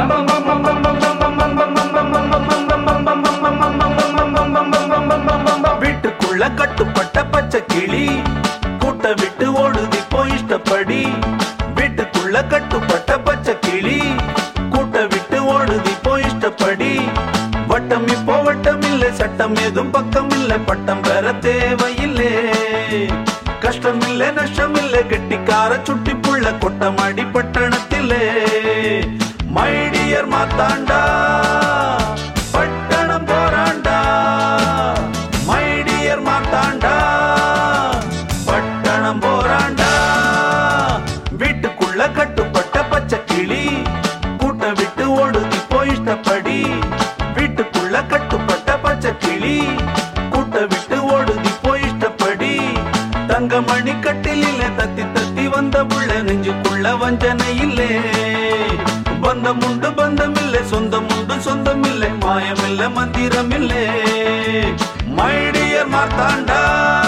வீட்டுக்குள்ள கட்டுப்பட்ட பச்சை கிளி கூட்ட விட்டு ஓடுதி போய் இஷ்டப்படி. வீட்டுக்குள்ள கட்டுப்பட்ட பச்சை கிளி கூட்ட விட்டு ஓடுதி போய் இஷ்டப்படி. வட்டம் இப்போ வட்டம் இல்லை, சட்டம் ஏதும் பக்கம் இல்லை, பட்டம் பெற தேவையில்லை. கஷ்டம் இல்லை நஷ்டம் இல்லை, கெட்டிக்கார சுட்டி புள்ள கொட்டமாடி பட்டணத்திலே. மை டியர் மாத்தாண்டா பட்டணம் போராண்டா. மை டியர் மாத்தாண்டா பட்டணம் போராண்டா. வீட்டுக்குள்ள கட்டுப்பட்ட பச்சை கிளி கூட்ட விட்டு ஓடுதி போய் இஷ்டப்படி. வீட்டுக்குள்ள கட்டுப்பட்ட பச்சை கிளி கூட்ட விட்டு ஓடுதி போய் இஷ்டப்படி. தங்கமணி கட்டில் இல்லை, தத்தி தத்தி வந்த புள்ள நெஞ்சுக்குள்ள வஞ்சனை இல்லை. பந்தம் உண்டு பந்தம் இல்லை, சொந்தம் உண்டு சொந்தம் இல்லை, மாயம் இல்லை மந்திரம் இல்லை. My dear Marthanda.